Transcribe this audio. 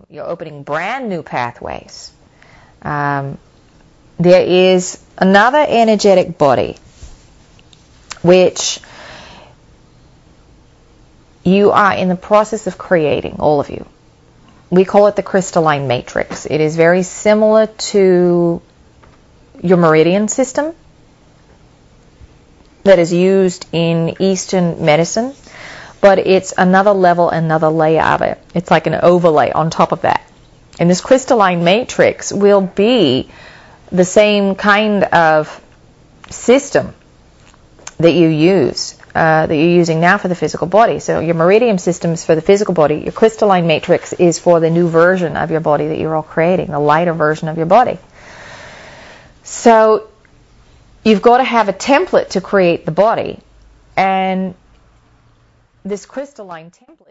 you're opening brand new pathways. There is another energetic body which you are in the process of creating, all of you. We call it the crystalline matrix. It is very similar to your meridian system that is used in Eastern medicine, but it's another level, another layer of it. It's like an overlay on top of that. And this crystalline matrix will be the same kind of system that you use, that you're using now for the physical body. So your meridian system is for the physical body. Your crystalline matrix is for the new version of your body that you're all creating, the lighter version of your body. So you've got to have a template to create the body. And this crystalline template